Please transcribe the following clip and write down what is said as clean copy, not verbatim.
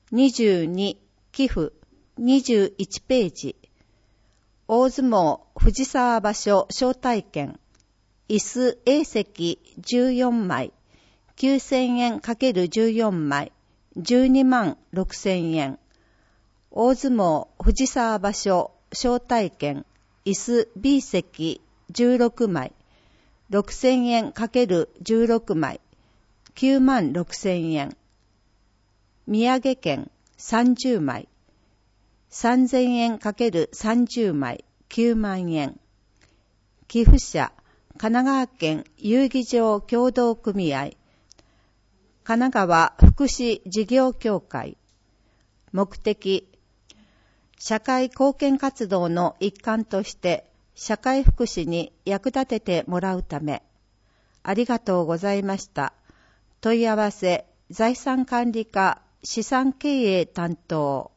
22、寄付、21ページ。大相撲藤沢場所招待券。椅子 A 席14枚。9000円 ×14 枚。12万6000円。大相撲藤沢場所招待券。椅子 B 席16枚。6000円 ×16 枚。9万6000円。土産券30枚。3000円 ×30 枚。9万円。寄付者、神奈川県遊技場協同組合。神奈川福祉事業協会。目的、社会貢献活動の一環として社会福祉に役立ててもらうため。ありがとうございました。問い合わせ、財産管理課資産経営担当。